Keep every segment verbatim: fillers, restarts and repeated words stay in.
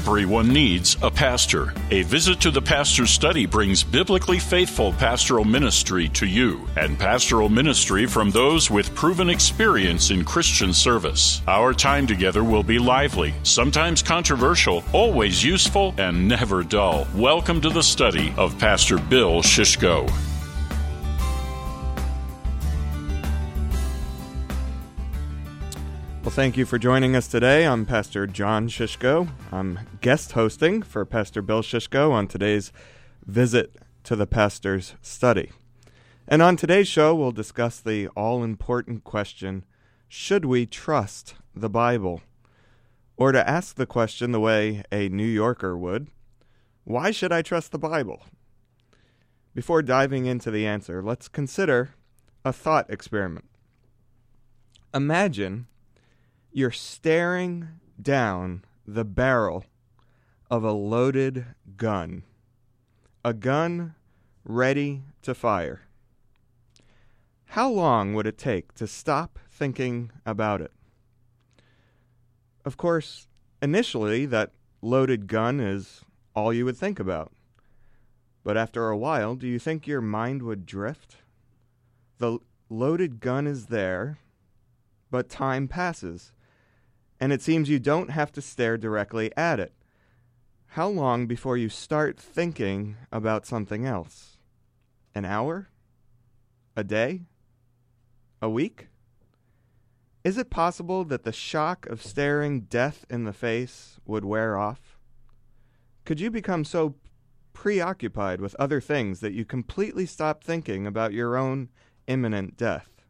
Everyone needs a pastor. A visit to the Pastor's Study brings biblically faithful pastoral ministry to you, and pastoral ministry from those with proven experience in Christian service. Our time together will be lively, sometimes controversial, always useful, and never dull. Welcome to the study of Pastor Bill Shishko. Well, thank you for joining us today. I'm Pastor John Shishko. I'm guest hosting for Pastor Bill Shishko on today's visit to the Pastor's Study. And on today's show, we'll discuss the all-important question, should we trust the Bible? Or to ask the question the way a New Yorker would, why should I trust the Bible? Before diving into the answer, let's consider a thought experiment. Imagine you're staring down the barrel of a loaded gun, a gun ready to fire. How long would it take to stop thinking about it? Of course, initially, that loaded gun is all you would think about. But after a while, do you think your mind would drift? The loaded gun is there, but time passes, and it seems you don't have to stare directly at it. How long before you start thinking about something else? An hour? A day? A week? Is it possible that the shock of staring death in the face would wear off? Could you become so preoccupied with other things that you completely stop thinking about your own imminent death?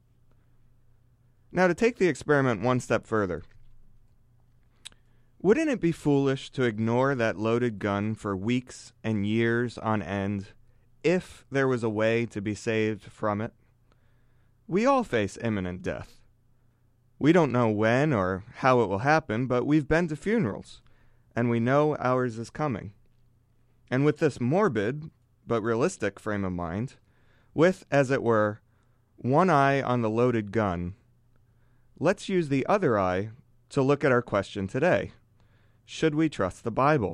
Now, to take the experiment one step further, wouldn't it be foolish to ignore that loaded gun for weeks and years on end if there was a way to be saved from it? We all face imminent death. We don't know when or how it will happen, but we've been to funerals, and we know ours is coming. And with this morbid but realistic frame of mind, with, as it were, one eye on the loaded gun, let's use the other eye to look at our question today. Should we trust the Bible?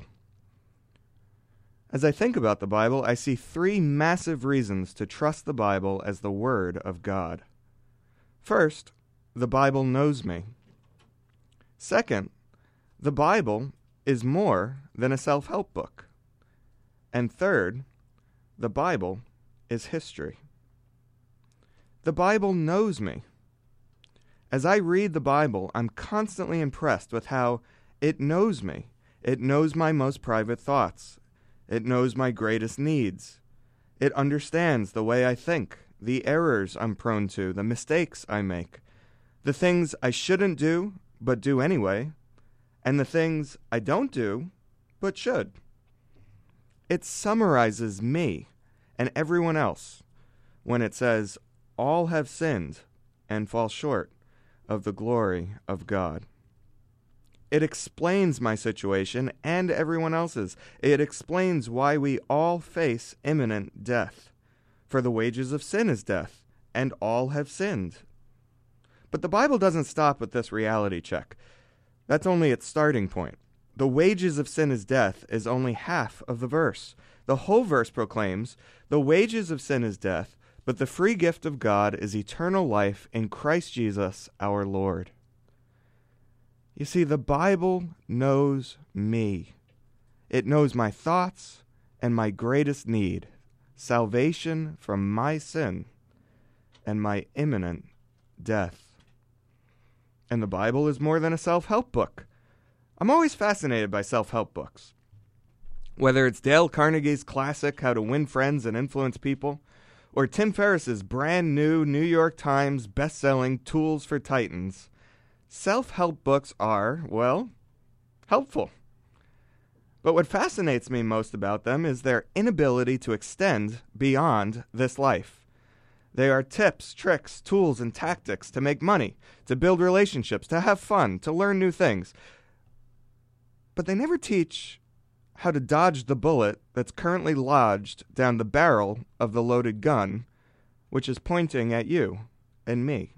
As I think about the Bible, I see three massive reasons to trust the Bible as the Word of God. First, the Bible knows me. Second, the Bible is more than a self-help book. And third, the Bible is history. The Bible knows me. As I read the Bible, I'm constantly impressed with how it knows me. It knows my most private thoughts. It knows my greatest needs. It understands the way I think, the errors I'm prone to, the mistakes I make, the things I shouldn't do but do anyway, and the things I don't do but should. It summarizes me and everyone else when it says, all have sinned and fall short of the glory of God. It explains my situation and everyone else's. It explains why we all face imminent death. For the wages of sin is death, and all have sinned. But the Bible doesn't stop with this reality check. That's only its starting point. The wages of sin is death is only half of the verse. The whole verse proclaims, the wages of sin is death, but the free gift of God is eternal life in Christ Jesus our Lord. You see, the Bible knows me. It knows my thoughts and my greatest need, salvation from my sin and my imminent death. And the Bible is more than a self-help book. I'm always fascinated by self-help books. Whether it's Dale Carnegie's classic How to Win Friends and Influence People, or Tim Ferriss's brand new New York Times best-selling Tools for Titans, self-help books are, well, helpful. But what fascinates me most about them is their inability to extend beyond this life. They are tips, tricks, tools, and tactics to make money, to build relationships, to have fun, to learn new things. But they never teach how to dodge the bullet that's currently lodged down the barrel of the loaded gun, which is pointing at you and me.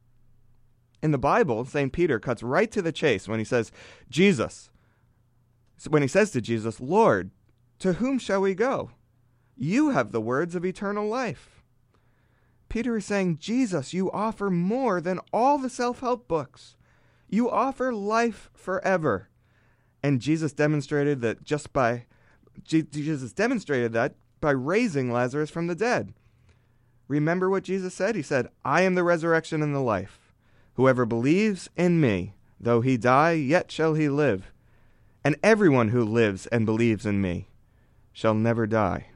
In the Bible, Saint Peter cuts right to the chase when he says, Jesus, So when he says to Jesus, Lord, to whom shall we go? You have the words of eternal life. Peter is saying, Jesus, you offer more than all the self-help books. You offer life forever. And Jesus demonstrated that just by Jesus demonstrated that by raising Lazarus from the dead. Remember what Jesus said? He said, I am the resurrection and the life. Whoever believes in me, though he die, yet shall he live. And everyone who lives and believes in me shall never die.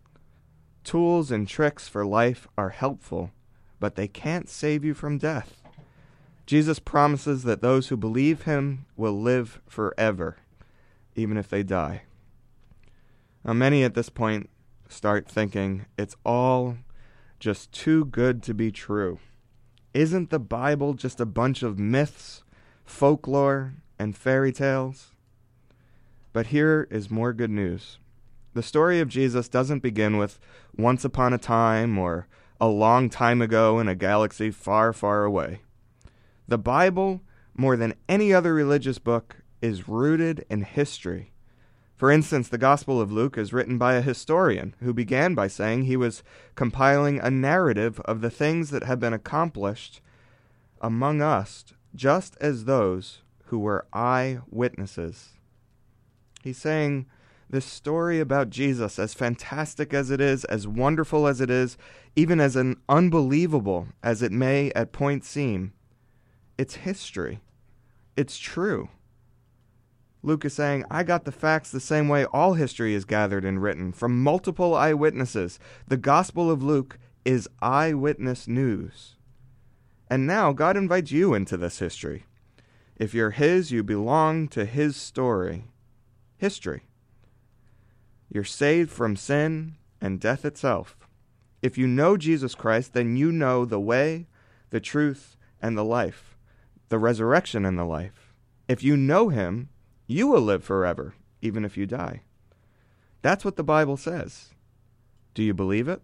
Tools and tricks for life are helpful, but they can't save you from death. Jesus promises that those who believe him will live forever, even if they die. Now, many at this point start thinking it's all just too good to be true. Isn't the Bible just a bunch of myths, folklore, and fairy tales? But here is more good news. The story of Jesus doesn't begin with once upon a time or a long time ago in a galaxy far, far away. The Bible, more than any other religious book, is rooted in history. For instance, the Gospel of Luke is written by a historian who began by saying he was compiling a narrative of the things that have been accomplished among us, just as those who were eyewitnesses. He's saying this story about Jesus, as fantastic as it is, as wonderful as it is, even as an unbelievable as it may at points seem, it's history. It's true. Luke is saying, I got the facts the same way all history is gathered and written, from multiple eyewitnesses. The Gospel of Luke is eyewitness news. And now God invites you into this history. If you're his, you belong to his story. History. You're saved from sin and death itself. If you know Jesus Christ, then you know the way, the truth, and the life, the resurrection and the life. If you know him, you will live forever, even if you die. That's what the Bible says. Do you believe it?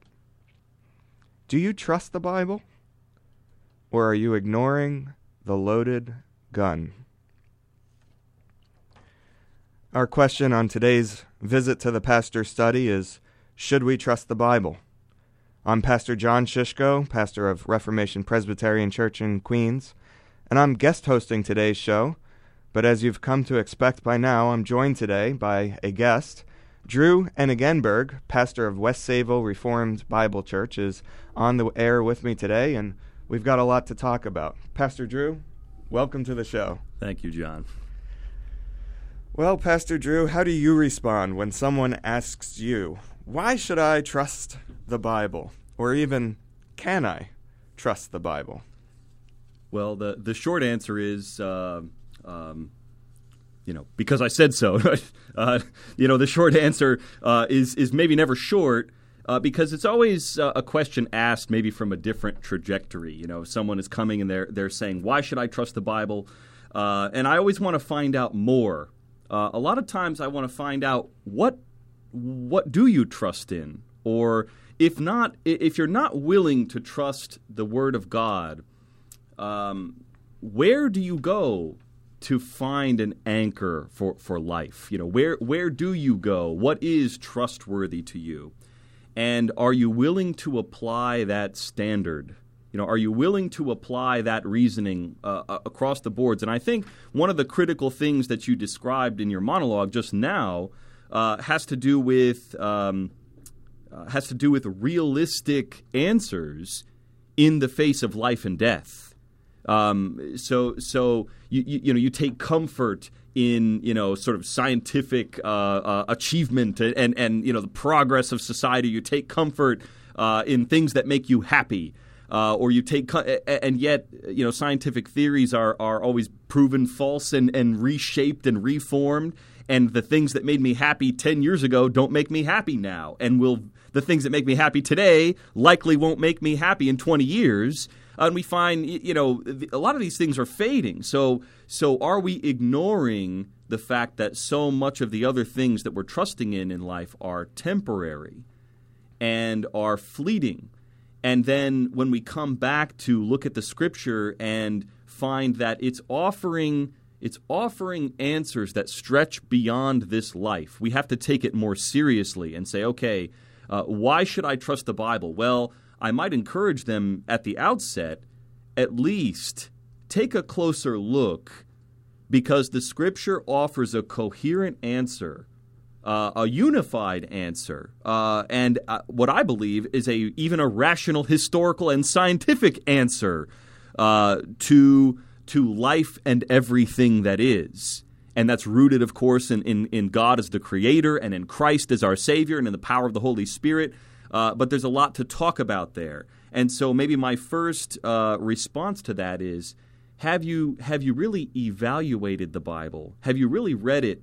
Do you trust the Bible? Or are you ignoring the loaded gun? Our question on today's visit to the pastor's study is, should we trust the Bible? I'm Pastor John Shishko, pastor of Reformation Presbyterian Church in Queens, and I'm guest hosting today's show. But as you've come to expect by now, I'm joined today by a guest. Drew Enigenberg, pastor of West Sayville Reformed Bible Church, is on the air with me today, and we've got a lot to talk about. Pastor Drew, welcome to the show. Thank you, John. Well, Pastor Drew, how do you respond when someone asks you, why should I trust the Bible? Or even, can I trust the Bible? Well, the, the short answer is... Uh, Um, you know, because I said so. uh, you know, the short answer uh, is is maybe never short uh, because it's always uh, a question asked maybe from a different trajectory. You know, someone is coming and they're they're saying, "Why should I trust the Bible?" Uh, and I always want to find out more. Uh, a lot of times, I want to find out what what do you trust in, or if not, if you're not willing to trust the Word of God, um, where do you go to find an anchor for, for life? You know, where where do you go? What is trustworthy to you? And are you willing to apply that standard? You know, are you willing to apply that reasoning uh, across the boards? And I think one of the critical things that you described in your monologue just now uh, has to do with um, uh, has to do with realistic answers in the face of life and death. Um, so, so you, you you know you take comfort in you know sort of scientific uh, uh, achievement and, and and you know the progress of society. You take comfort uh, in things that make you happy, uh, or you take co- and yet you know scientific theories are are always proven false and, and reshaped and reformed. And the things that made me happy ten years ago don't make me happy now, and will the things that make me happy today likely won't make me happy in twenty years. And we find, you know, a lot of these things are fading. So, so are we ignoring the fact that so much of the other things that we're trusting in in life are temporary and are fleeting? And then when we come back to look at the Scripture and find that it's offering It's offering answers that stretch beyond this life. We have to take it more seriously and say, okay, uh, why should I trust the Bible? Well, I might encourage them at the outset, at least take a closer look, because the Scripture offers a coherent answer, uh, a unified answer, uh, and uh, what I believe is a even a rational, historical, and scientific answer uh, to to life and everything that is. And that's rooted, of course, in, in, in God as the Creator and in Christ as our Savior and in the power of the Holy Spirit. Uh, but there's a lot to talk about there. And so maybe my first uh, response to that is, have you have you really evaluated the Bible? Have you really read it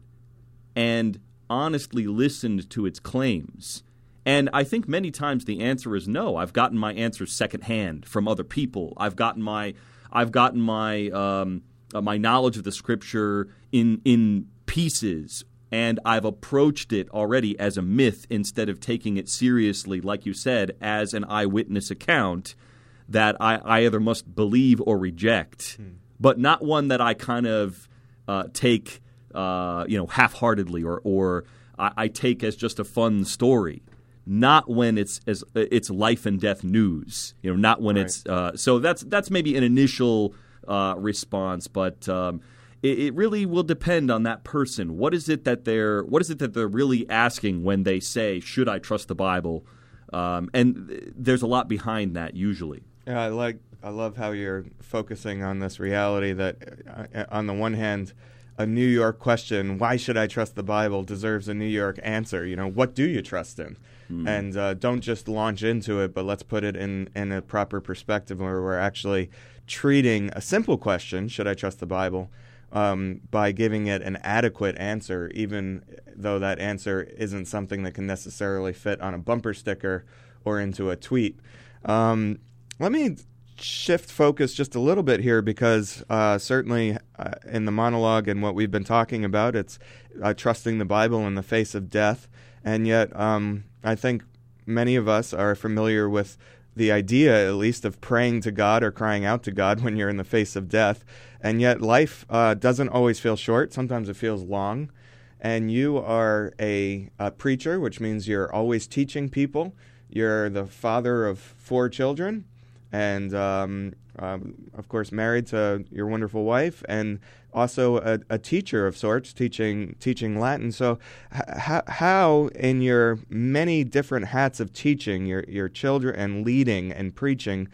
and honestly listened to its claims? And I think many times the answer is no. I've gotten my answers secondhand from other people. I've gotten my I've gotten my um, uh, my knowledge of the Scripture in in pieces, and I've approached it already as a myth instead of taking it seriously, like you said, as an eyewitness account that I, I either must believe or reject, hmm. but not one that I kind of uh, take uh, you know half-heartedly or or I, I take as just a fun story. Not when it's as it's life and death news, you know. Not when right. it's uh, so. That's that's maybe an initial uh, response, but um, it, it really will depend on that person. What is it that they're What is it that they're really asking when they say, "Should I trust the Bible?" Um, and th- there's a lot behind that usually. Yeah, I like. I love how you're focusing on this reality that, uh, on the one hand, a New York question, "Why should I trust the Bible?" deserves a New York answer. You know, what do you trust in? Mm. And uh, don't just launch into it, but let's put it in, in a proper perspective where we're actually treating a simple question, should I trust the Bible, um, by giving it an adequate answer, even though that answer isn't something that can necessarily fit on a bumper sticker or into a tweet. Um, let me shift focus just a little bit here, because uh, certainly uh, in the monologue and what we've been talking about, it's uh, trusting the Bible in the face of death. And yet um, I think many of us are familiar with the idea, at least, of praying to God or crying out to God when you're in the face of death. And yet life uh, doesn't always feel short. Sometimes it feels long. And you are a, a preacher, which means you're always teaching people. You're the father of four children. And, um, um, of course, married to your wonderful wife, and also a, a teacher of sorts, teaching teaching Latin. So h- how, in your many different hats of teaching your, your children and leading and preaching,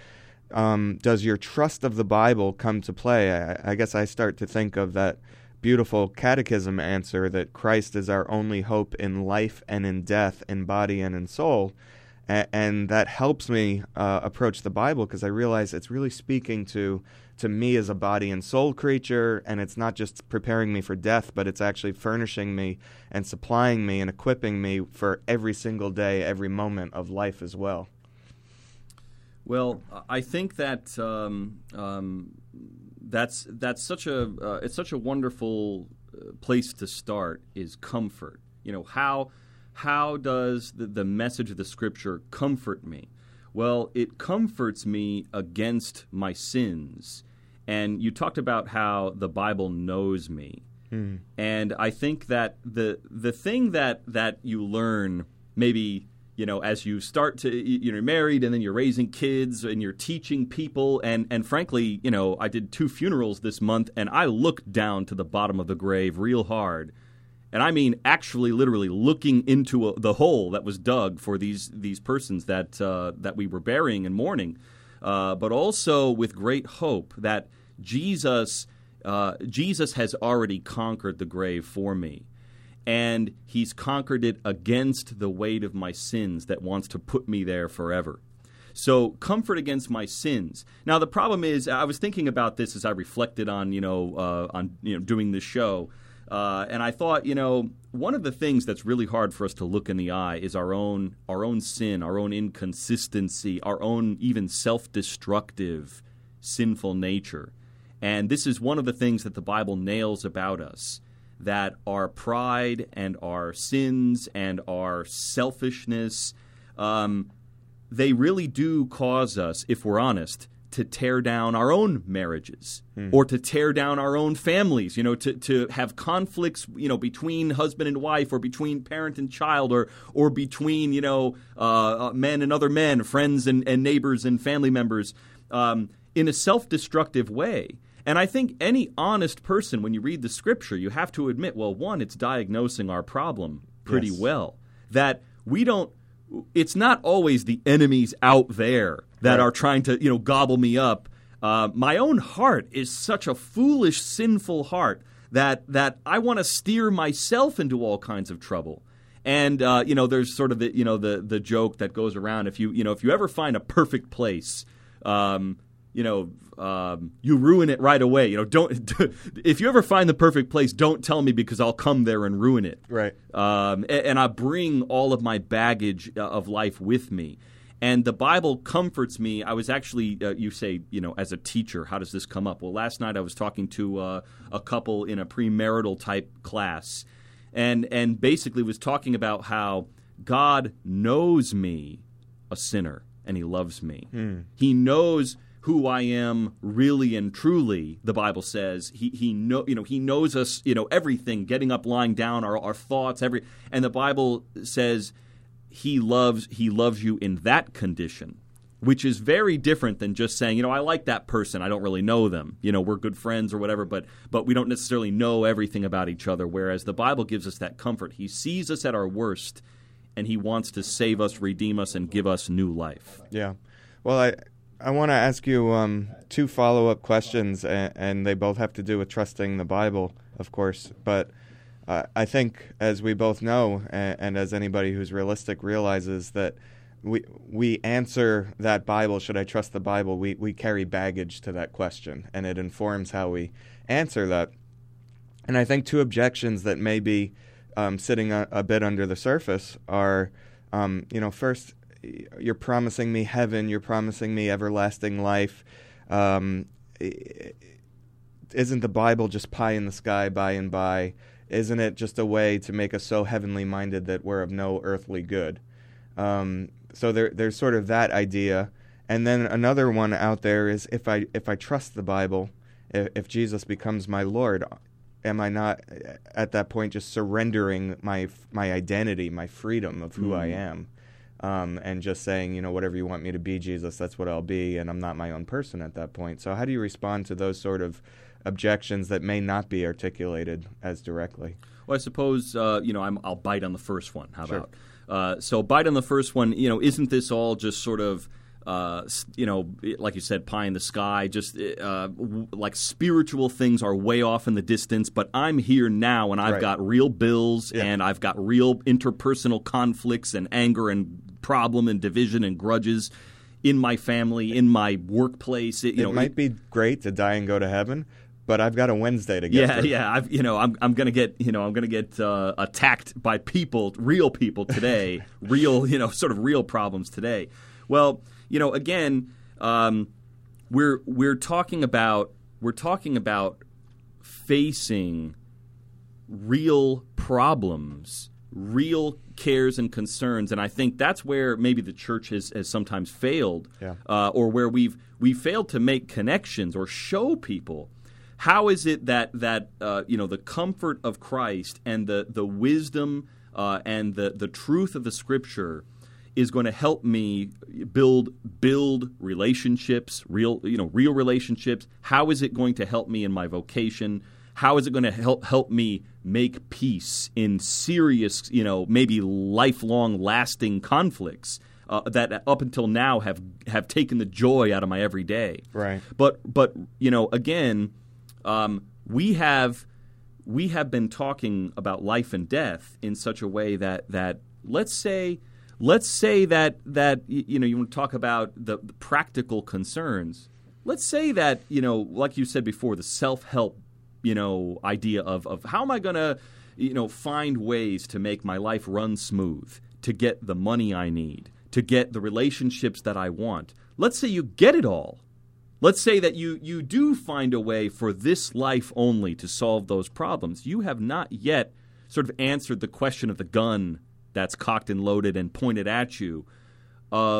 um, does your trust of the Bible come to play? I, I guess I start to think of that beautiful catechism answer that Christ is our only hope in life and in death, in body and in soul. And that helps me uh, approach the Bible, because I realize it's really speaking to to me as a body and soul creature, and it's not just preparing me for death, but it's actually furnishing me and supplying me and equipping me for every single day, every moment of life as well. Well, I think that um, um, that's that's such a uh, it's such a wonderful place to start, is comfort. You know, how. How does the, the message of the Scripture comfort me? Well, it comforts me against my sins. And you talked about how the Bible knows me. Mm. And I think that the the thing that, that you learn, maybe, you know, as you start to, you know, you're married and then you're raising kids and you're teaching people. And, and frankly, you know, I did two funerals this month, and I looked down to the bottom of the grave real hard. And I mean actually literally looking into a, the hole that was dug for these these persons that uh, that we were burying and mourning, uh, but also with great hope that Jesus uh, Jesus has already conquered the grave for me. And he's conquered it against the weight of my sins that wants to put me there forever. So comfort against my sins. Now the problem is, I was thinking about this as I reflected on, you know, uh, on you know doing this show. Uh, and I thought, you know, one of the things that's really hard for us to look in the eye is our own our own sin, our own inconsistency, our own even self-destructive, sinful nature. And this is one of the things that the Bible nails about us, that our pride and our sins and our selfishness, um, they really do cause us, if we're honest, to tear down our own marriages mm. or to tear down our own families, you know, to, to have conflicts, you know, between husband and wife or between parent and child or or between, you know, uh, men and other men, friends and, and neighbors and family members um, in a self-destructive way. And I think any honest person, when you read the Scripture, you have to admit, well, one, it's diagnosing our problem pretty yes. well. That we don't – it's not always the enemies out there that right. are trying to, you know, gobble me up. Uh, my own heart is such a foolish, sinful heart that that I want to steer myself into all kinds of trouble. And uh, you know, there's sort of the you know the the joke that goes around: if you you know if you ever find a perfect place, um, you know, um, you ruin it right away. You know, don't if you ever find the perfect place, don't tell me because I'll come there and ruin it. Right. Um, and, and I bring all of my baggage of life with me. And the Bible comforts me. I was actually, uh, you say, you know, as a teacher, how does this come up? Well, last night I was talking to uh, a couple in a premarital type class, and and basically was talking about how God knows me, a sinner, and He loves me. Mm. He knows who I am really and truly. The Bible says He He know you know He knows us, you know, everything, getting up, lying down, our our thoughts, every. And the Bible says He loves He loves you in that condition, which is very different than just saying, you know, I like that person, I don't really know them, you know, we're good friends or whatever, but but we don't necessarily know everything about each other. Whereas the Bible gives us that comfort. He sees us at our worst, and He wants to save us, redeem us, and give us new life. Yeah. Well, I I want to ask you um, two follow-up questions, and, and they both have to do with trusting the Bible, of course, but Uh, I think, as we both know, and, and as anybody who's realistic realizes, that we we answer that Bible, should I trust the Bible, we, we carry baggage to that question, and it informs how we answer that. And I think two objections that may be um, sitting a, a bit under the surface are, um, you know, first, you're promising me heaven, you're promising me everlasting life. Um, isn't the Bible just pie in the sky by and by? Isn't it just a way to make us so heavenly minded that we're of no earthly good? Um, so there, there's sort of that idea. And then another one out there is, if I if I trust the Bible, if, if Jesus becomes my Lord, am I not at that point just surrendering my my identity, my freedom of who mm. I am, um, and just saying, you know, whatever you want me to be, Jesus, that's what I'll be, and I'm not my own person at that point. So how do you respond to those sort of objections that may not be articulated as directly? Well, I suppose, uh, you know, I'm, I'll bite on the first one. How sure. about? Uh, so bite on the first one, you know, isn't this all just sort of, uh, you know, like you said, pie in the sky, just uh, w- like spiritual things are way off in the distance, but I'm here now and I've right. got real bills yeah. and I've got real interpersonal conflicts and anger and problem and division and grudges in my family, in my workplace. It, you it know, might it, be great to die and go to heaven, but I've got a Wednesday to get yeah, through. Yeah, I've, you know, I'm I'm gonna get you know I'm gonna get uh, attacked by people, real people today, real you know sort of real problems today. Well, you know, again, um, we're we're talking about we're talking about facing real problems, real cares and concerns, and I think that's where maybe the church has, has sometimes failed, yeah. uh, or where we've we failed to make connections or show people. How is it that that uh, you know the comfort of Christ and the the wisdom uh, and the, the truth of the Scripture is going to help me build build relationships, real you know real relationships? How is it going to help me in my vocation? How is it going to help help me make peace in serious, you know, maybe lifelong, lasting conflicts uh, that up until now have have taken the joy out of my everyday? Right. But but you know, again. Um, we have we have been talking about life and death in such a way that that let's say let's say that that you know you want to talk about the, the practical concerns. Let's say that you know, like you said before, the self-help you know idea of of how am I going to you know find ways to make my life run smooth, to get the money I need, to get the relationships that I want. Let's say you get it all. Let's say that you, you do find a way for this life only to solve those problems. You have not yet sort of answered the question of the gun that's cocked and loaded and pointed at you of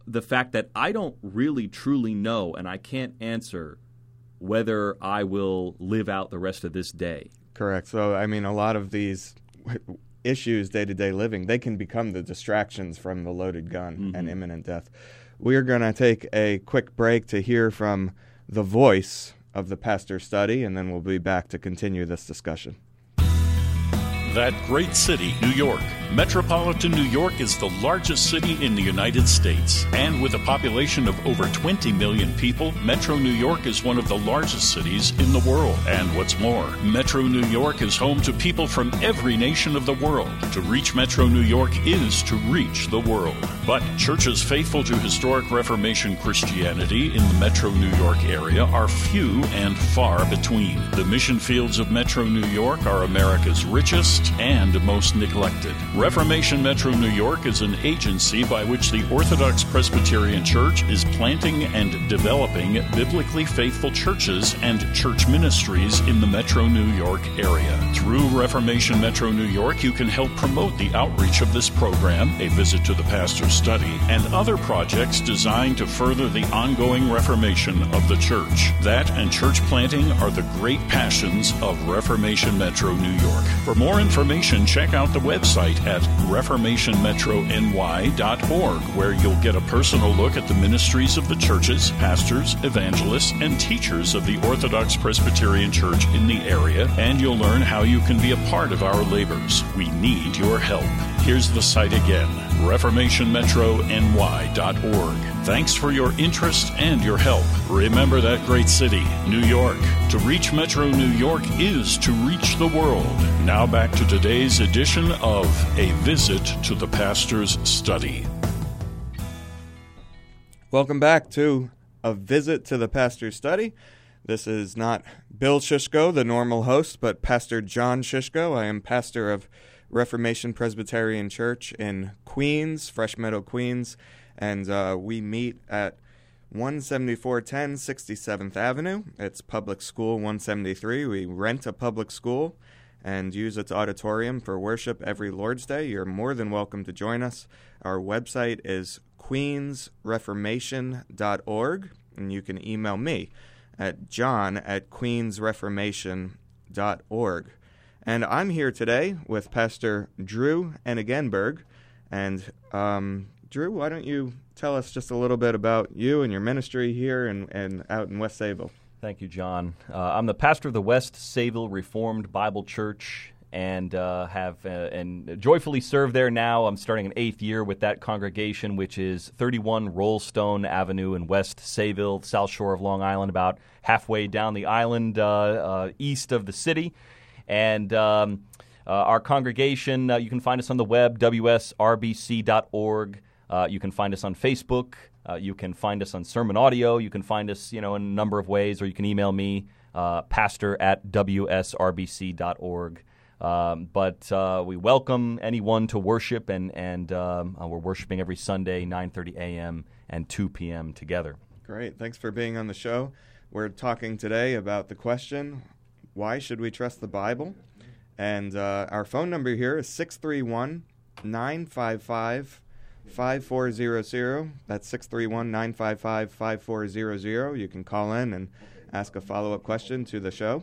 the fact that I don't really truly know, and I can't answer whether I will live out the rest of this day. Correct. So, I mean, a lot of these issues, day-to-day living, they can become the distractions from the loaded gun mm-hmm. and imminent death. We're going to take a quick break to hear from the voice of the pastor's study, and then we'll be back to continue this discussion. That great city, New York. Metropolitan New York is the largest city in the United States. And with a population of over twenty million people, Metro New York is one of the largest cities in the world. And what's more, Metro New York is home to people from every nation of the world. To reach Metro New York is to reach the world. But churches faithful to historic Reformation Christianity in the Metro New York area are few and far between. The mission fields of Metro New York are America's richest and most neglected. Reformation Metro New York is an agency by which the Orthodox Presbyterian Church is planting and developing biblically faithful churches and church ministries in the Metro New York area. Through Reformation Metro New York, you can help promote the outreach of this program, a visit to the pastor's study, and other projects designed to further the ongoing reformation of the church. That and church planting are the great passions of Reformation Metro New York. For more information, check out the website at reformation metro n y dot org, where you'll get a personal look at the ministries of the churches, pastors, evangelists, and teachers of the Orthodox Presbyterian Church in the area, and you'll learn how you can be a part of our labors. We need your help. Here's the site again, reformation metro n y dot org. Thanks for your interest and your help. Remember that great city, New York. To reach Metro New York is to reach the world. Now back to today's edition of A Visit to the Pastor's Study. Welcome back to A Visit to the Pastor's Study. This is not Bill Shishko, the normal host, but Pastor John Shishko. I am pastor of Reformation Presbyterian Church in Queens, Fresh Meadow, Queens, and uh, we meet at one seventy-four ten sixty-seventh Avenue. It's Public School one seventy-three. We rent a public school and use its auditorium for worship every Lord's Day. You're more than welcome to join us. Our website is queens reformation dot org, and you can email me at john at queens reformation dot org. And I'm here today with Pastor Drew Enigenberg. And um, Drew, why don't you tell us just a little bit about you and your ministry here and, and out in West Sayville? Thank you, John. Uh, I'm the pastor of the West Sayville Reformed Bible Church, and uh, have uh, and joyfully serve there now. I'm starting an eighth year with that congregation, which is thirty-one Rollstone Avenue in West Sayville, South Shore of Long Island, about halfway down the island uh, uh, east of the city. And um, uh, our congregation, uh, you can find us on the web, w s r b c dot org. Uh, you can find us on Facebook. Uh, you can find us on Sermon Audio. You can find us, you know, in a number of ways, or you can email me, uh, pastor at w s r b c dot org. Um, but uh, we welcome anyone to worship, and, and um, uh, we're worshiping every Sunday, nine thirty a.m. and two p.m. together. Great. Thanks for being on the show. We're talking today about the question, why should we trust the Bible? And uh, our phone number here is six three one, nine five five, five four zero zero. That's six three one, nine five five, five four zero zero. You can call in and ask a follow-up question to the show.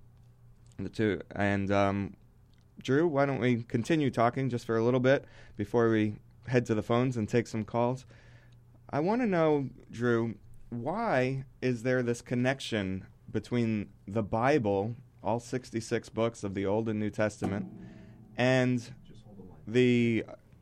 The two, and um, Drew, why don't we continue talking just for a little bit before we head to the phones and take some calls? I want to know, Drew, why is there this connection between the Bible, all sixty-six books of the Old and New Testament, and the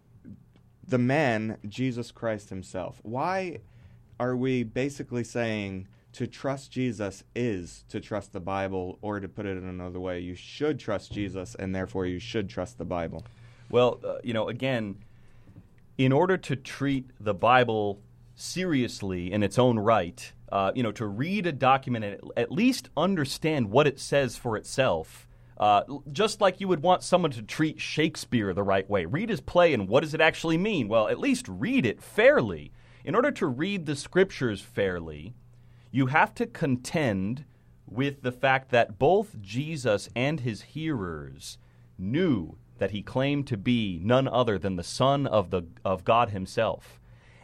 the man, Jesus Christ himself? Why are we basically saying to trust Jesus is to trust the Bible, or to put it in another way, you should trust Jesus and therefore you should trust the Bible? Well, uh, you know, again, in order to treat the Bible seriously in its own right, uh, you know, to read a document and at least understand what it says for itself, uh, just like you would want someone to treat Shakespeare the right way. Read his play, and what does it actually mean? Well, at least read it fairly. In order to read the Scriptures fairly, you have to contend with the fact that both Jesus and his hearers knew that he claimed to be none other than the Son of the of God himself.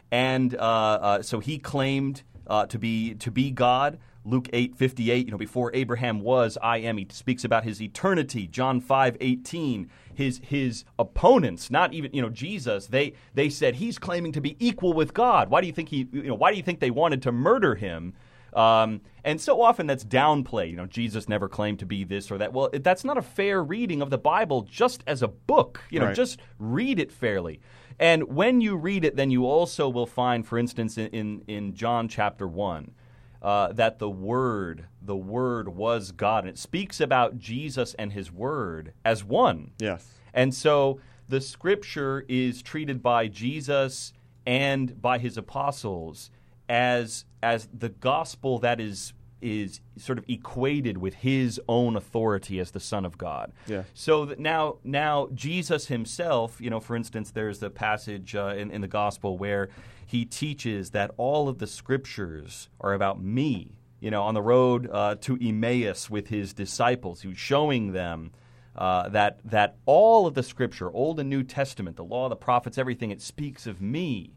and uh, uh, so he claimed uh, to be to be God. Luke eight fifty-eight, you know, before Abraham was, I am. He speaks about his eternity. John five eighteen, his his opponents, not even, you know, Jesus, they they said he's claiming to be equal with God. Why do you think he, you know, why do you think they wanted to murder him? Um, and so often that's downplayed. You know, Jesus never claimed to be this or that. Well, that's not a fair reading of the Bible just as a book. You know, Right. just read it fairly. And when you read it, then you also will find, for instance, in, in, in John chapter one, uh, that the Word, the Word was God. And it speaks about Jesus and His Word as one. Yes. And so the Scripture is treated by Jesus and by His apostles as as the gospel that is is sort of equated with His own authority as the Son of God. Yeah. So that now now Jesus Himself, you know, for instance, there's the passage uh, in, in the gospel where He teaches that all of the Scriptures are about me. You know, on the road uh, to Emmaus with His disciples, He was showing them uh, that that all of the Scripture, Old and New Testament, the law, the prophets, everything, it speaks of me.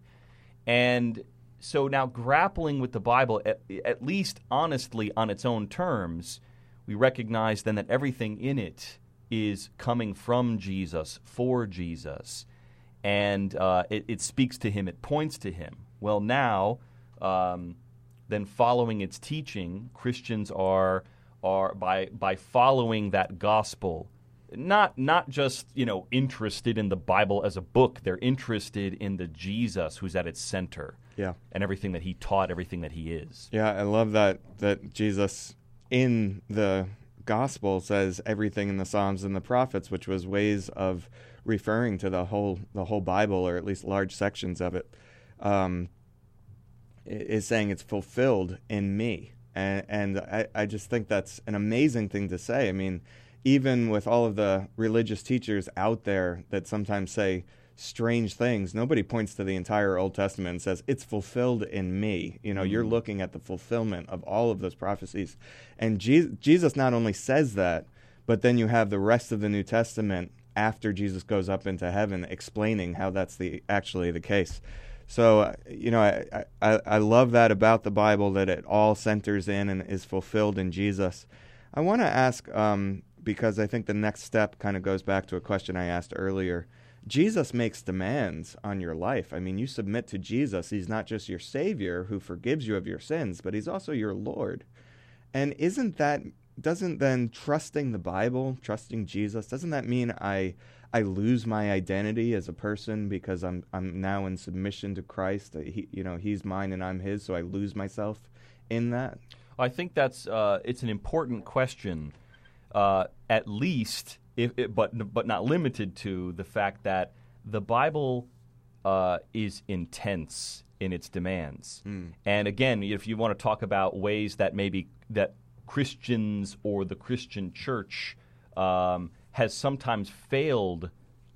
And so now grappling with the Bible, at, at least honestly on its own terms, we recognize then that everything in it is coming from Jesus, for Jesus, and uh, it, it speaks to Him, it points to Him. Well, now, um, then following its teaching, Christians are are by by following that gospel, not not just, you know, interested in the Bible as a book. They're interested in the Jesus who's at its center. Yeah. And everything that He taught, everything that He is. Yeah, I love that that Jesus in the gospel says everything in the Psalms and the prophets, which was ways of referring to the whole the whole Bible, or at least large sections of it, um, is saying it's fulfilled in me. And, and I, I just think that's an amazing thing to say. I mean, even with all of the religious teachers out there that sometimes say strange things, nobody points to the entire Old Testament and says, it's fulfilled in me. You know, mm-hmm. You're looking at the fulfillment of all of those prophecies. And Je- Jesus not only says that, but then you have the rest of the New Testament after Jesus goes up into heaven explaining how that's the actually the case. So, uh, you know, I, I, I love that about the Bible, that it all centers in and is fulfilled in Jesus. I want to ask, um, because I think the next step kind of goes back to a question I asked earlier. Jesus makes demands on your life. I mean, you submit to Jesus. He's not just your Savior who forgives you of your sins, but He's also your Lord. And isn't that, doesn't then trusting the Bible, trusting Jesus, doesn't that mean I I lose my identity as a person because I'm I'm now in submission to Christ? He, you know, He's mine and I'm His, so I lose myself in that? I think that's uh, it's an important question, uh, at least. If it, but but not limited to the fact that the Bible uh, is intense in its demands. Mm. And again, if you want to talk about ways that maybe that Christians or the Christian church um, has sometimes failed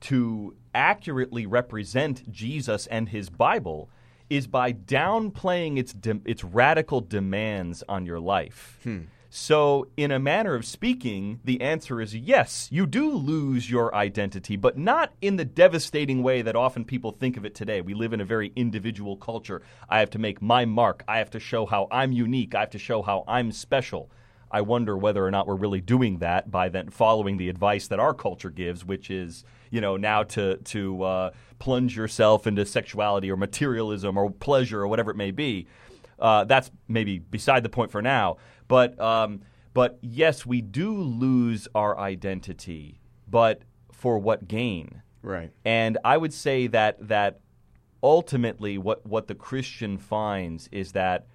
to accurately represent Jesus and His Bible, is by downplaying its de- its radical demands on your life. Hmm. So, in a manner of speaking, the answer is yes, you do lose your identity, but not in the devastating way that often people think of it today. We live in a very individual culture. I have to make my mark. I have to show how I'm unique. I have to show how I'm special. I wonder whether or not we're really doing that by then following the advice that our culture gives, which is, you know, now to to uh, plunge yourself into sexuality or materialism or pleasure or whatever it may be. Uh, that's maybe beside the point for now. But um, but yes, we do lose our identity, but for what gain? Right. And I would say that that ultimately what, what the Christian finds is that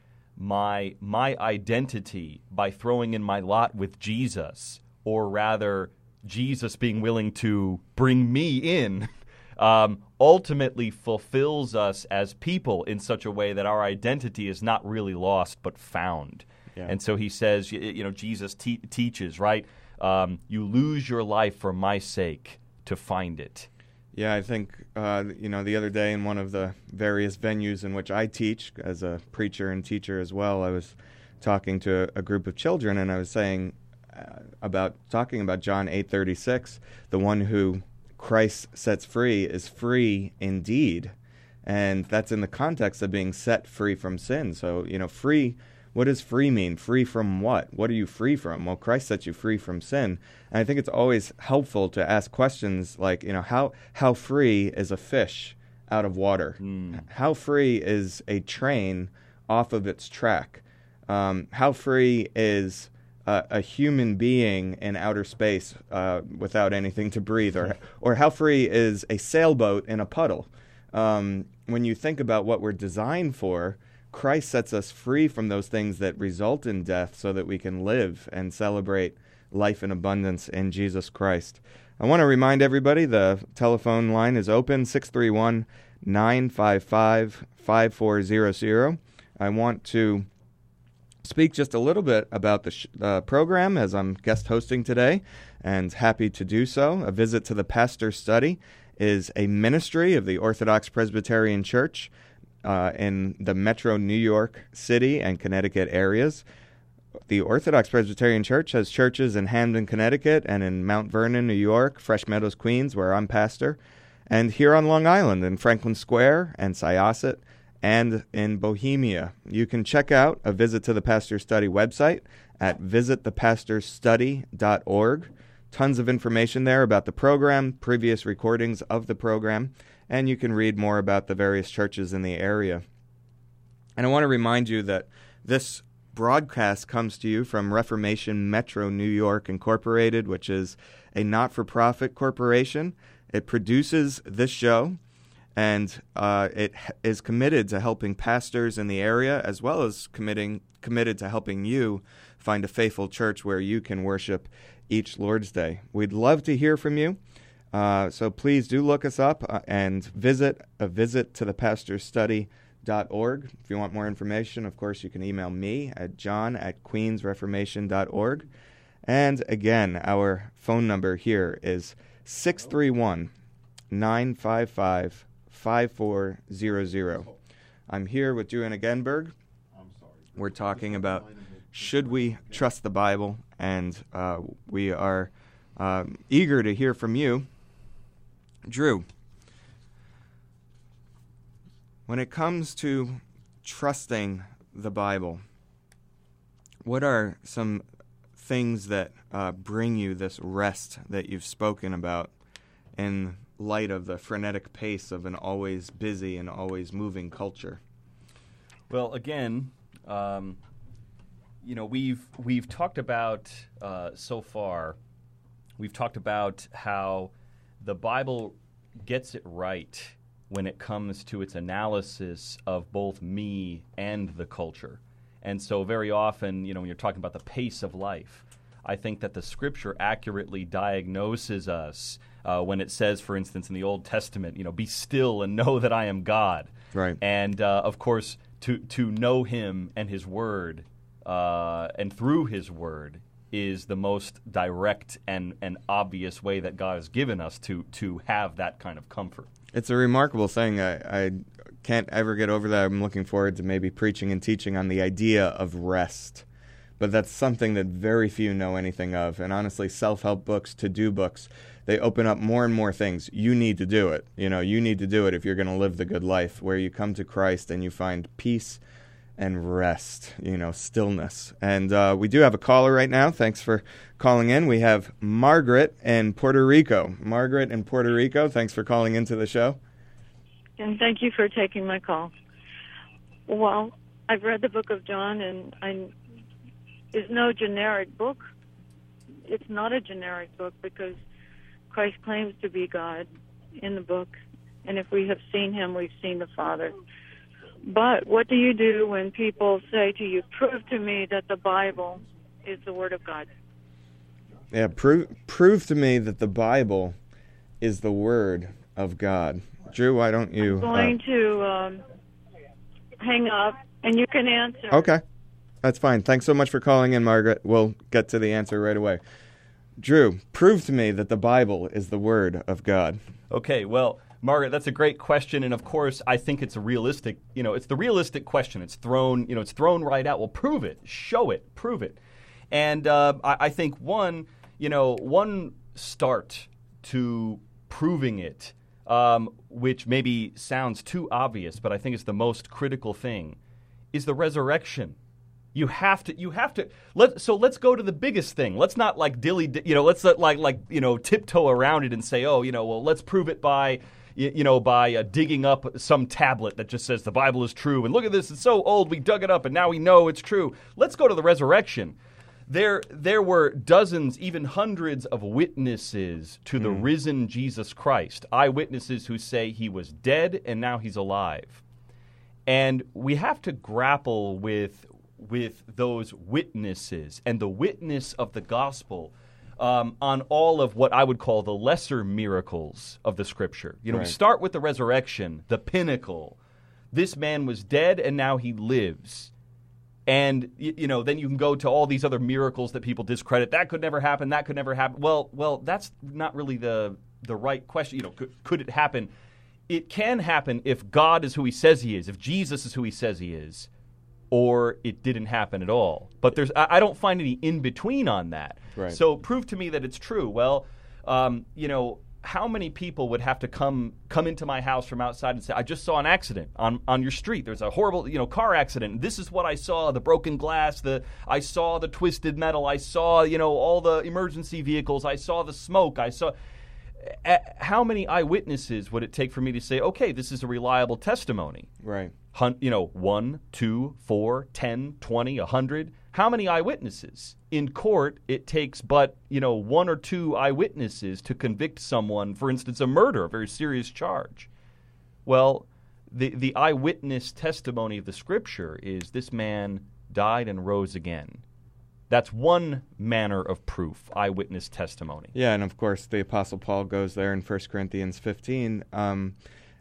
my my identity, by throwing in my lot with Jesus, or rather Jesus being willing to bring me in, um, ultimately fulfills us as people in such a way that our identity is not really lost but found. Yeah. And so he says, you, you know, Jesus te- teaches, right? Um, you lose your life for my sake to find it. Yeah, I think, uh, you know, the other day in one of the various venues in which I teach as a preacher and teacher as well, I was talking to a, a group of children, and I was saying uh, about, talking about John eight thirty-six, the one who Christ sets free is free indeed. And that's in the context of being set free from sin. So, you know, free, what does free mean? Free from what? What are you free from? Well, Christ sets you free from sin. And I think it's always helpful to ask questions like, you know, how, how free is a fish out of water? Mm. How free is a train off of its track? Um, how free is uh, a human being in outer space uh, without anything to breathe? Or, or how free is a sailboat in a puddle? Um, when you think about what we're designed for, Christ sets us free from those things that result in death so that we can live and celebrate life in abundance in Jesus Christ. I want to remind everybody the telephone line is open, six three one, nine five five, five four zero zero. I want to speak just a little bit about the sh- uh, program as I'm guest hosting today, and happy to do so. A Visit to the Pastor's Study is a ministry of the Orthodox Presbyterian Church uh, in the metro New York City and Connecticut areas. The Orthodox Presbyterian Church has churches in Hamden, Connecticut, and in Mount Vernon, New York, Fresh Meadows, Queens, where I'm pastor, and here on Long Island in Franklin Square and Syosset, and in Bohemia. You can check out A Visit to the Pastor's Study website at visit the pastors study dot org. Tons of information there about the program, previous recordings of the program, and you can read more about the various churches in the area. And I want to remind you that this broadcast comes to you from Reformation Metro New York Incorporated, which is a not-for-profit corporation. It produces this show, and uh, it is committed to helping pastors in the area, as well as committing committed to helping you find a faithful church where you can worship each Lord's Day. We'd love to hear from you, uh, so please do look us up uh, and visit a visit to the pastors study dot org. If you want more information, of course, you can email me at john at queens reformation dot org. And again, our phone number here is six three one, nine five five, five four zero zero. I'm here with Joanna Genberg. We're talking about should we trust the Bible, and uh, we are uh, eager to hear from you. Drew, when it comes to trusting the Bible, what are some things that uh, bring you this rest that you've spoken about in light of the frenetic pace of an always busy and always moving culture? Well, again, um, you know, we've we've talked about uh, so far, we've talked about how the Bible gets it right when it comes to its analysis of both me and the culture. And so very often, you know, when you're talking about the pace of life, I think that the Scripture accurately diagnoses us uh, when it says, for instance, in the Old Testament, you know, be still and know that I am God. Right. And, uh, of course, to, to know Him and His Word uh, and through His Word is the most direct and, and obvious way that God has given us to, to have that kind of comfort. It's a remarkable thing. I, I can't ever get over that. I'm looking forward to maybe preaching and teaching on the idea of rest. But that's something that very few know anything of. And honestly, self-help books, to-do books, they open up more and more things. You need to do it. You know, you need to do it if you're going to live the good life, where you come to Christ and you find peace and rest, you know, stillness. And uh, we do have a caller right now. Thanks for calling in. We have Margaret in Puerto Rico. Margaret in Puerto Rico, thanks for calling into the show. And thank you for taking my call. Well, I've read the book of John, and I, it's no generic book. It's not a generic book because Christ claims to be God in the book. And if we have seen him, we've seen the Father. But what do you do when people say to you, prove to me that the Bible is the Word of God? Yeah, prove prove to me that the Bible is the Word of God. Drew, why don't you... I'm going uh, to um, hang up, and you can answer. Okay, that's fine. Thanks so much for calling in, Margaret. We'll get to the answer right away. Drew, prove to me that the Bible is the Word of God. Okay, well... Margaret, that's a great question, and of course, I think it's a realistic, you know, it's the realistic question. It's thrown, you know, it's thrown right out. Well, prove it, show it, prove it. And uh, I, I think one, you know, one start to proving it um, which maybe sounds too obvious, but I think it's the most critical thing, is the resurrection. You have to. You have to. Let. So let's go to the biggest thing. Let's not like dilly. You know. Let's not like like you know tiptoe around it and say, oh, you know, well, let's prove it by, you, you know, by uh, digging up some tablet that just says the Bible is true. And look at this. It's so old. We dug it up, and now we know it's true. Let's go to the resurrection. There, there were dozens, even hundreds of witnesses to the mm. risen Jesus Christ. Eyewitnesses who say he was dead and now he's alive. And we have to grapple with. with those witnesses and the witness of the gospel um, on all of what I would call the lesser miracles of the Scripture. You know, right. We start with the resurrection, the pinnacle. This man was dead and now he lives. And, you, you know, then you can go to all these other miracles that people discredit. That could never happen. That could never happen. Well, well, that's not really the the right question. You know, could, could it happen? It can happen if God is who he says he is, if Jesus is who he says he is. Or it didn't happen at all. But there's, I, I don't find any in between on that. Right. So prove to me that it's true. Well, um, you know, how many people would have to come come into my house from outside and say, I just saw an accident on, on your street. There's a horrible, you know, car accident. This is what I saw: the broken glass. The I saw the twisted metal. I saw, you know, all the emergency vehicles. I saw the smoke. I saw. Uh, how many eyewitnesses would it take for me to say, okay, this is a reliable testimony? Right. Hun- you know, one, two, four, ten, twenty, a hundred. How many eyewitnesses? In court, it takes but, you know, one or two eyewitnesses to convict someone, for instance, a murder, a very serious charge. Well, the, the eyewitness testimony of the Scripture is this man died and rose again. That's one manner of proof, eyewitness testimony. Yeah, and of course the Apostle Paul goes there in First Corinthians fifteen. Um,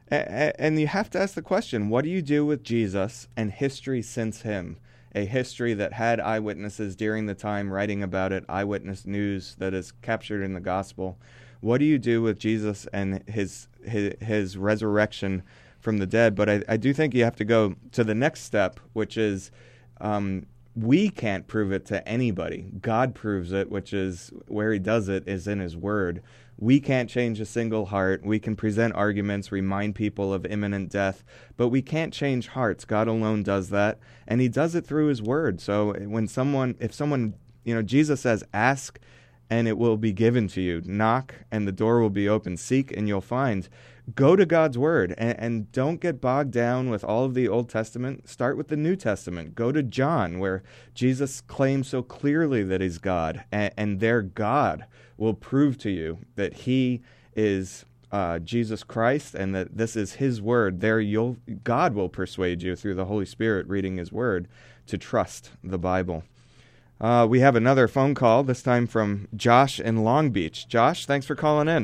a- a- and you have to ask the question, what do you do with Jesus and history since him? A history that had eyewitnesses during the time writing about it, eyewitness news that is captured in the gospel. What do you do with Jesus and his his, his resurrection from the dead? But I, I do think you have to go to the next step, which is... Um, we can't prove it to anybody. God proves it, which is where he does it is in his word. We can't change a single heart. We can present arguments, remind people of imminent death, but we can't change hearts. God alone does that, and he does it through his word. So when someone, if someone, you know, Jesus says, ask and it will be given to you. Knock and the door will be open. Seek and you'll find. Go to God's word and, and don't get bogged down with all of the Old Testament. Start with the New Testament. Go to John, where Jesus claims so clearly that he's God, and, and their God will prove to you that he is uh, Jesus Christ and that this is his word. There, you'll God will persuade you through the Holy Spirit reading his word to trust the Bible. Uh, we have another phone call, this time from Josh in Long Beach. Josh, thanks for calling in.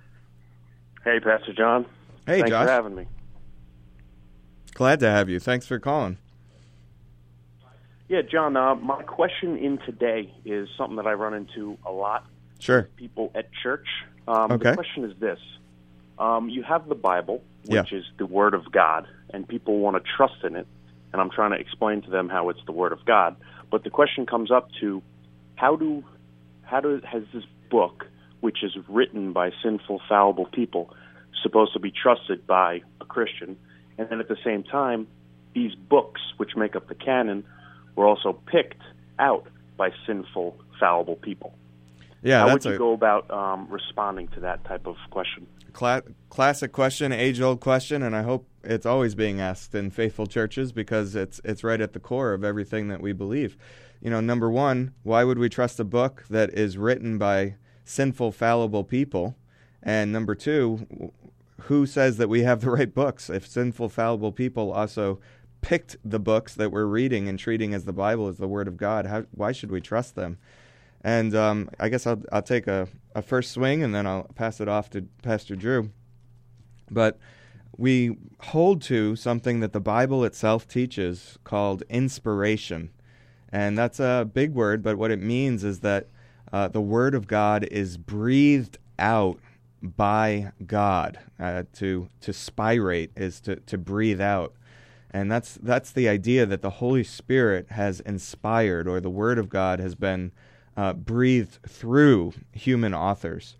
Hey, Pastor John. Hey, Thanks Josh. for having me. Glad to have you. Thanks for calling. Yeah, John, uh, my question in today is something that I run into a lot. Sure. With people at church. Um, okay. The question is this. Um, you have the Bible, which yeah. is the Word of God, and people want to trust in it, and I'm trying to explain to them how it's the Word of God. But the question comes up to how do how do has this book, which is written by sinful, fallible people, supposed to be trusted by a Christian? And then at the same time, these books, which make up the canon, were also picked out by sinful, fallible people. Yeah, How that's would you a go about um, responding to that type of question? Cla- classic question, age-old question, and I hope it's always being asked in faithful churches because it's it's right at the core of everything that we believe. You know, number one, why would we trust a book that is written by sinful, fallible people? And number two, who says that we have the right books? If sinful, fallible people also picked the books that we're reading and treating as the Bible as the Word of God, how, why should we trust them? And um, I guess I'll, I'll take a, a first swing and then I'll pass it off to Pastor Drew. But we hold to something that the Bible itself teaches called inspiration. And that's a big word, but what it means is that uh, the Word of God is breathed out by God. Uh, to to spirate is to, to breathe out. And that's that's the idea that the Holy Spirit has inspired, or the Word of God has been uh, breathed through human authors.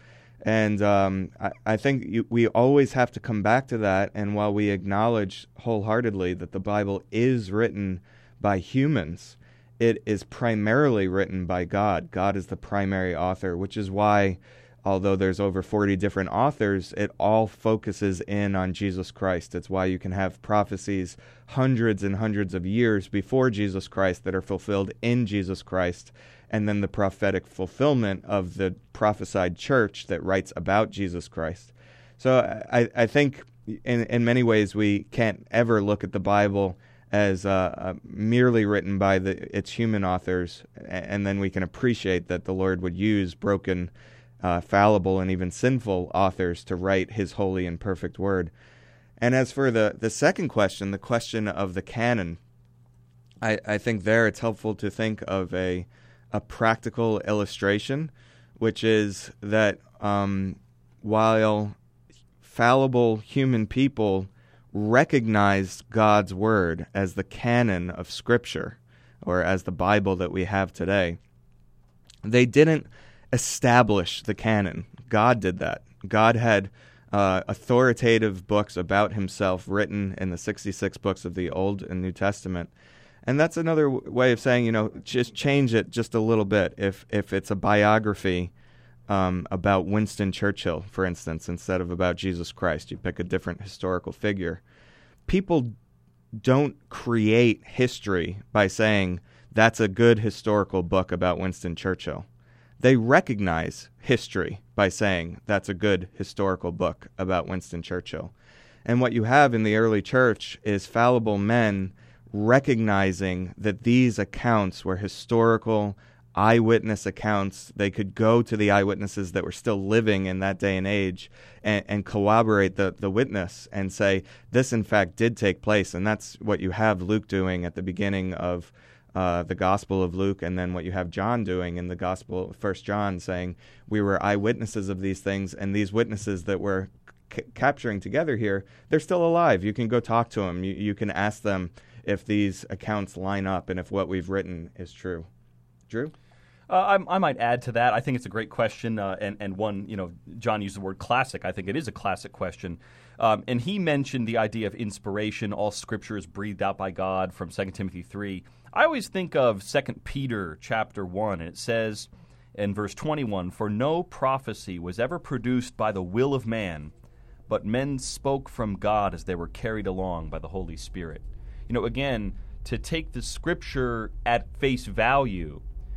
And um, I, I think you, we always have to come back to that. And while we acknowledge wholeheartedly that the Bible is written by humans, it is primarily written by God. God is the primary author, which is why, although there's over forty different authors, it all focuses in on Jesus Christ. It's why you can have prophecies hundreds and hundreds of years before Jesus Christ that are fulfilled in Jesus Christ, and then the prophetic fulfillment of the prophesied church that writes about Jesus Christ. So I, I think in, in many ways we can't ever look at the Bible as uh, uh, merely written by the, its human authors, and then we can appreciate that the Lord would use broken, uh, fallible, and even sinful authors to write his holy and perfect word. And as for the, the second question, the question of the canon, I, I think there it's helpful to think of a a practical illustration, which is that um, while fallible human people recognized God's word as the canon of Scripture, or as the Bible that we have today, they didn't establish the canon. God did that. God had uh, authoritative books about himself written in the sixty-six books of the Old and New Testament. And that's another w- way of saying, you know, just change it just a little bit. If if it's a biography um, about Winston Churchill, for instance, instead of about Jesus Christ, you pick a different historical figure. People don't create history by saying that's a good historical book about Winston Churchill. They recognize history by saying that's a good historical book about Winston Churchill. And what you have in the early church is fallible men recognizing that these accounts were historical eyewitness accounts. They could go to the eyewitnesses that were still living in that day and age and, and corroborate the, the witness and say, this in fact did take place. And that's what you have Luke doing at the beginning of uh, the Gospel of Luke, and then what you have John doing in the Gospel of First John, saying, we were eyewitnesses of these things, and these witnesses that we're c- capturing together here, they're still alive. You can go talk to them. You, you can ask them if these accounts line up and if what we've written is true. Drew? Uh, I, I might add to that. I think it's a great question, uh, and, and one, you know, John used the word classic. I think it is a classic question. Um, and he mentioned the idea of inspiration. All Scripture is breathed out by God from Second Timothy three. I always think of Second Peter chapter one, and it says in verse twenty-one, for no prophecy was ever produced by the will of man, but men spoke from God as they were carried along by the Holy Spirit. You know, again, to take the Scripture at face value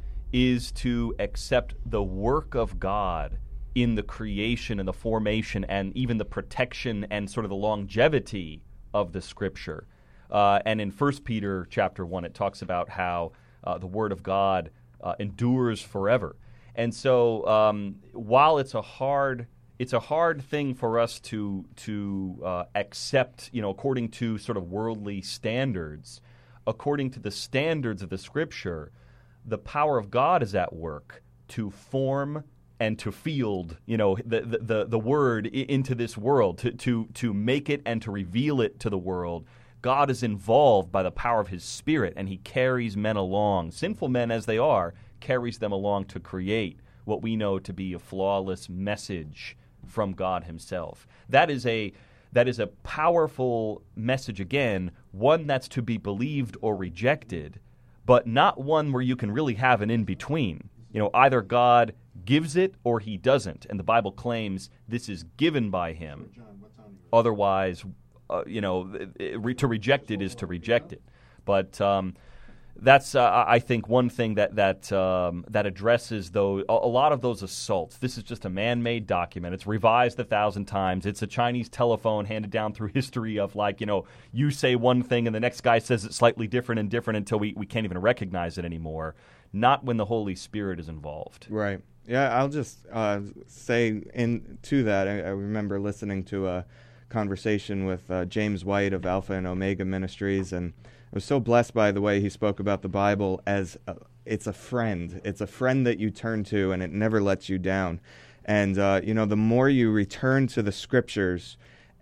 is to accept the work of God in the creation and the formation and even the protection and sort of the longevity of the Scripture. Uh, and in First Peter chapter one, it talks about how uh, the Word of God uh, endures forever. And so um, while it's a hard it's a hard thing for us to to uh, accept, you know, according to sort of worldly standards, according to the standards of the Scripture, the power of God is at work to form and to field, you know, the the, the, the word into this world, to, to, to make it and to reveal it to the world. God is involved by the power of his Spirit, and he carries men along, sinful men as they are, carries them along to create what we know to be a flawless message from God himself. That is a that is a powerful message, again, one that's to be believed or rejected, but not one where you can really have an in-between. You know, either God gives it or he doesn't, and the Bible claims this is given by him. Otherwise, uh, you know, to reject it is to reject it. But um, that's, uh, I think, one thing that that um, that addresses those, a lot of those assaults. This is just a man-made document. It's revised a thousand times. It's a Chinese telephone handed down through history of, like, you know, you say one thing and the next guy says it's slightly different and different until we, we can't even recognize it anymore. Not when the Holy Spirit is involved. Right. Yeah, I'll just uh, say in to that, I, I remember listening to a conversation with uh, James White of Alpha and Omega Ministries, and I was so blessed by the way he spoke about the Bible as a, it's a friend. It's a friend that you turn to, and it never lets you down. And, uh, you know, the more you return to the Scriptures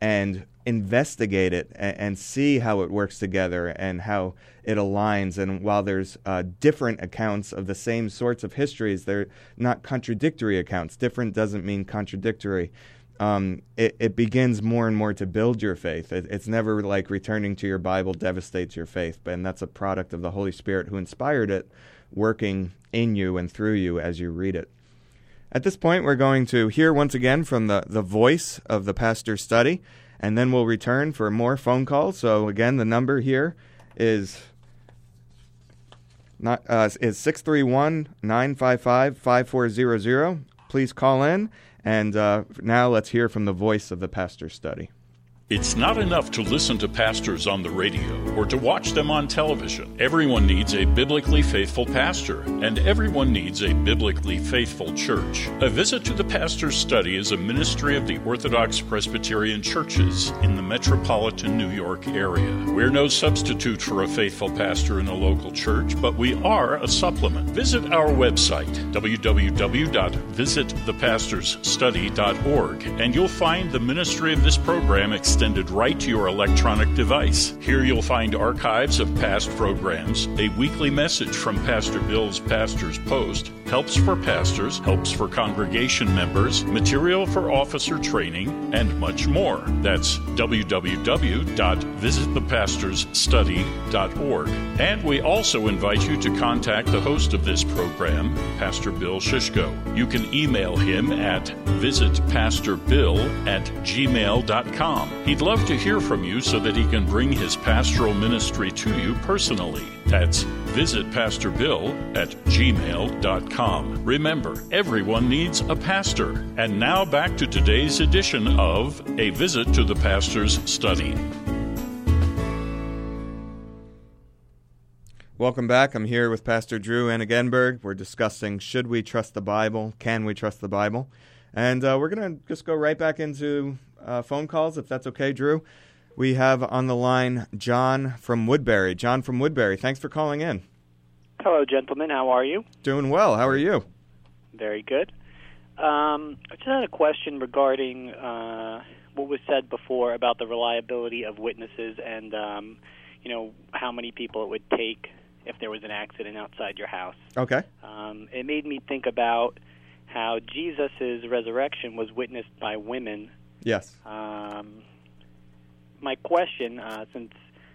and investigate it and, and see how it works together and how it aligns. And while there's uh, different accounts of the same sorts of histories, they're not contradictory accounts. Different doesn't mean contradictory. Um, it, it begins more and more to build your faith. It, it's never like returning to your Bible devastates your faith, but, and that's a product of the Holy Spirit who inspired it, working in you and through you as you read it. At this point, we're going to hear once again from the, the voice of the pastor's study, and then we'll return for more phone calls. So again, the number here is not uh, is six three one, nine five five, five four zero zero. Please call in. And uh, now let's hear from the voice of the pastor's study. It's not enough to listen to pastors on the radio or to watch them on television. Everyone needs a biblically faithful pastor, and everyone needs a biblically faithful church. A Visit to the Pastor's Study is a ministry of the Orthodox Presbyterian churches in the metropolitan New York area. We're no substitute for a faithful pastor in a local church, but we are a supplement. Visit our website, w w w dot visit the pastors study dot org, and you'll find the ministry of this program extended right to your electronic device. Here you'll find archives of past programs, a weekly message from Pastor Bill's Pastor's Post, helps for pastors, helps for congregation members, material for officer training, and much more. That's w w w dot visit the pastors study dot org. And we also invite you to contact the host of this program, Pastor Bill Shishko. You can email him at visit pastor bill at gmail dot com. He'd love to hear from you so that he can bring his pastoral ministry to you personally. That's visit pastor bill at gmail dot com. Remember, everyone needs a pastor. And now back to today's edition of A Visit to the Pastor's Study. Welcome back. I'm here with Pastor Drew Annegenberg. We're discussing, should we trust the Bible? Can we trust the Bible? And uh, we're going to just go right back into uh, phone calls, if that's okay, Drew. We have on the line John from Woodbury. John from Woodbury, thanks for calling in. Hello, gentlemen. How are you? Doing well. How are you? Very good. Um, I just had a question regarding uh, what was said before about the reliability of witnesses and, um, you know, how many people it would take if there was an accident outside your house. Okay. Um, it made me think about how Jesus' resurrection was witnessed by women. Yes. Um, my question, uh, since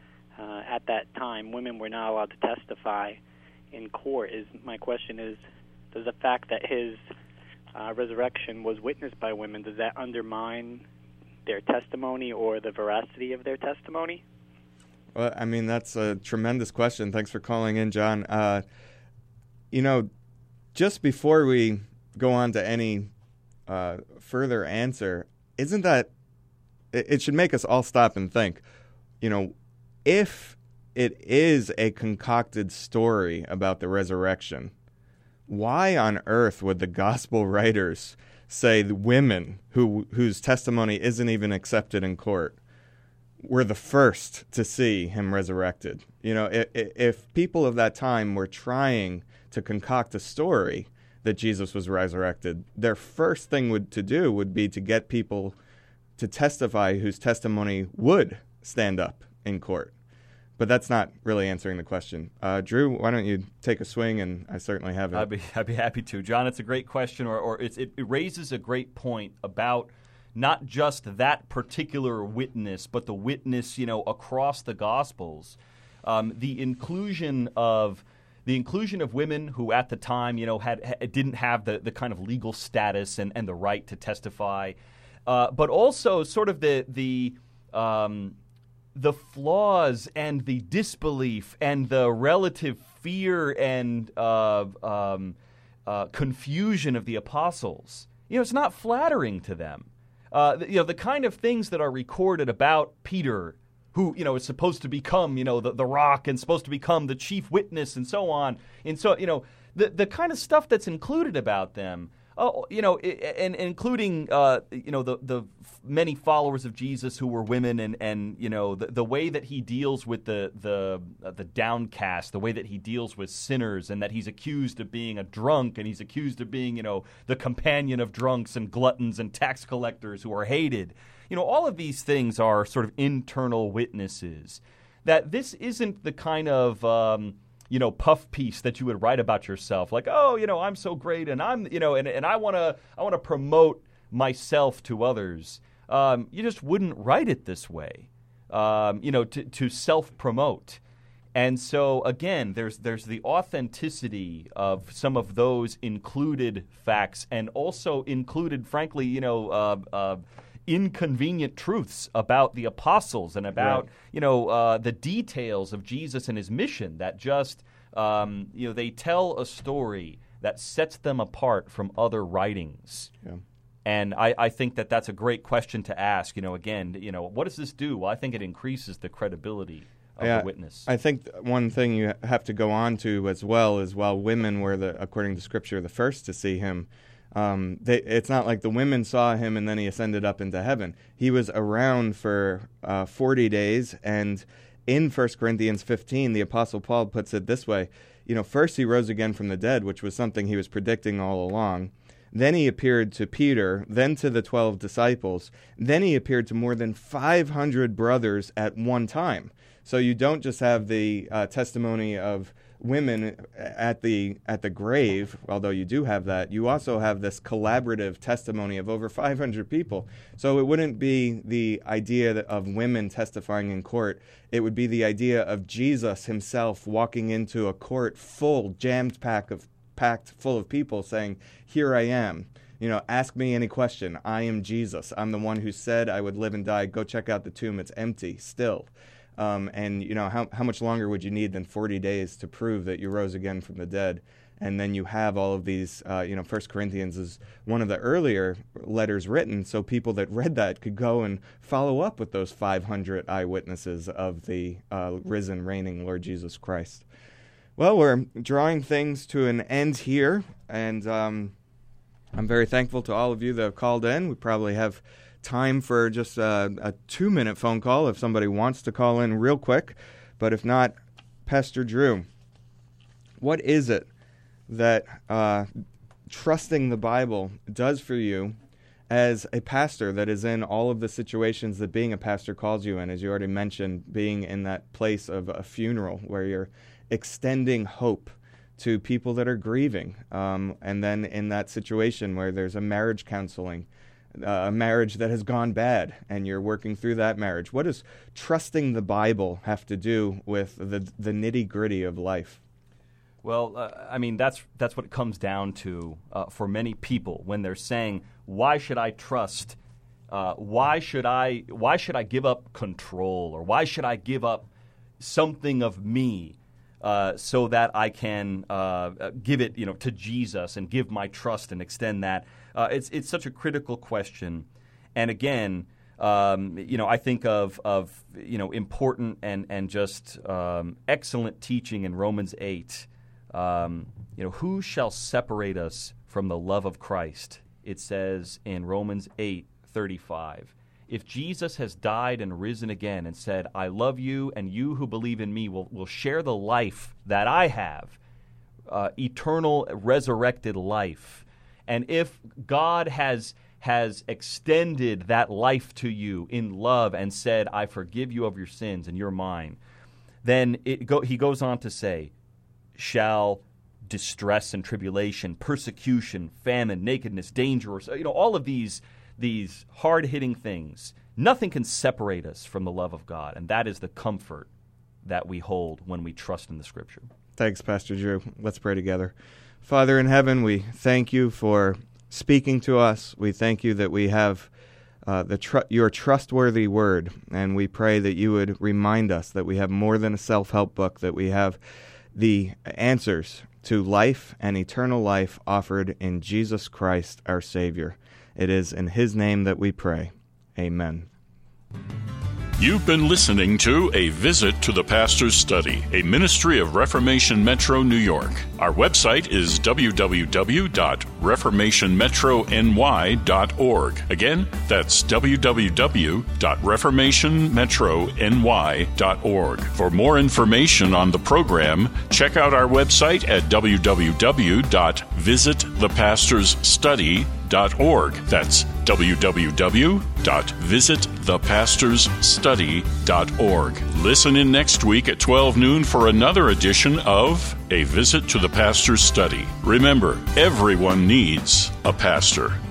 uh, at that time women were not allowed to testify in court, is my question is, does the fact that his uh, resurrection was witnessed by women, does that undermine their testimony or the veracity of their testimony? Well, I mean, that's a tremendous question. Thanks for calling in, John. Uh, you know, just before we go on to any uh, further answer, isn't that, it, it should make us all stop and think, you know, if it is a concocted story about the resurrection, why on earth would the gospel writers say the women who whose testimony isn't even accepted in court were the first to see him resurrected? You know, if, if people of that time were trying to concoct a story that Jesus was resurrected, their first thing would to do would be to get people to testify whose testimony would stand up in court. But that's not really answering the question. Uh, Drew, why don't you take a swing, and I certainly have it. I'd be, I'd be happy to. John, it's a great question, or, or it's, it, it raises a great point about not just that particular witness, but the witness, you know, across the Gospels. Um, the inclusion of the inclusion of women who at the time, you know, had, had didn't have the, the kind of legal status and, and the right to testify, uh, but also sort of the the um, the flaws and the disbelief and the relative fear and uh, um, uh, confusion of the apostles. You know, it's not flattering to them. Uh, you know, the kind of things that are recorded about Peter, who, you know, is supposed to become, you know, the, the rock and supposed to become the chief witness and so on. And so, you know, the the kind of stuff that's included about them, uh, you know, and, and including, uh, you know, the, the many followers of Jesus who were women and, and you know, the, the way that he deals with the, the, uh, the downcast, the way that he deals with sinners, and that he's accused of being a drunk and he's accused of being, you know, the companion of drunks and gluttons and tax collectors who are hated. You know, all of these things are sort of internal witnesses. That this isn't the kind of um, you know puff piece that you would write about yourself, like, oh, you know, I'm so great, and I'm you know, and and I want to I want to promote myself to others. Um, you just wouldn't write it this way, um, you know, to, to self-promote. And so, again, there's there's the authenticity of some of those included facts, and also included, frankly, you know, uh, uh, inconvenient truths about the apostles and about, right. you know, uh, the details of Jesus and his mission that just, um, you know, they tell a story that sets them apart from other writings. Yeah. And I, I think that that's a great question to ask. You know, again, you know, what does this do? Well, I think it increases the credibility of yeah, the witness. I think one thing you have to go on to as well is while women were, the, according to Scripture, the first to see him, um, they, it's not like the women saw him and then he ascended up into heaven. He was around for uh, forty days, and in First Corinthians fifteen, the Apostle Paul puts it this way. You know, first he rose again from the dead, which was something he was predicting all along. Then he appeared to Peter, then to the twelve disciples. Then he appeared to more than five hundred brothers at one time. So you don't just have the uh, testimony of women at the at the grave, although you do have that. You also have this collaborative testimony of over five hundred people. So it wouldn't be the idea that of women testifying in court. It would be the idea of Jesus himself walking into a court full, jammed packed of packed full of people saying, here I am. You know, ask me any question. I am Jesus. I'm the one who said I would live and die. Go check out the tomb. It's empty still. Um, and, you know, how how much longer would you need than forty days to prove that you rose again from the dead? And then you have all of these, uh, you know, First Corinthians is one of the earlier letters written, so people that read that could go and follow up with those five hundred eyewitnesses of the uh, risen, reigning Lord Jesus Christ. Well, we're drawing things to an end here, and um, I'm very thankful to all of you that have called in. We probably have time for just a, a two-minute phone call if somebody wants to call in real quick. But if not, Pastor Drew, what is it that uh, trusting the Bible does for you as a pastor that is in all of the situations that being a pastor calls you in? As you already mentioned, being in that place of a funeral where you're extending hope to people that are grieving, um, and then in that situation where there's a marriage counseling, uh, a marriage that has gone bad, and you're working through that marriage. What does trusting the Bible have to do with the the nitty-gritty of life? Well, uh, I mean, that's that's what it comes down to uh, for many people when they're saying, why should I trust? Uh, why should I why should I give up control, or why should I give up something of me Uh, so that I can uh, give it, you know, to Jesus and give my trust and extend that. Uh, it's it's such a critical question, and again, um, you know, I think of of you know important and and just um, excellent teaching in Romans eight. Um, you know, who shall separate us from the love of Christ? It says in Romans eight thirty-five. If Jesus has died and risen again and said, I love you, and you who believe in me will, will share the life that I have, uh, eternal resurrected life. And if God has has extended that life to you in love and said, I forgive you of your sins and you're mine, then it go, he goes on to say, shall distress and tribulation, persecution, famine, nakedness, danger, or, you know, all of these These hard-hitting things, nothing can separate us from the love of God, and that is the comfort that we hold when we trust in the Scripture. Thanks, Pastor Drew. Let's pray together. Father in heaven, we thank you for speaking to us. We thank you that we have uh, the tr- your trustworthy word, and we pray that you would remind us that we have more than a self-help book, that we have the answers to life and eternal life offered in Jesus Christ, our Savior. It is in his name that we pray. Amen. You've been listening to A Visit to the Pastor's Study, a ministry of Reformation Metro New York. Our website is w w w dot reformation metro n y dot org. Again, that's w w w dot reformation metro n y dot org. For more information on the program, check out our website at w w w dot visit the pastors study dot org. That's w w w dot visit the pastors study dot org. Listen in next week at twelve noon for another edition of A Visit to the Pastor's Study. Remember, everyone needs a pastor.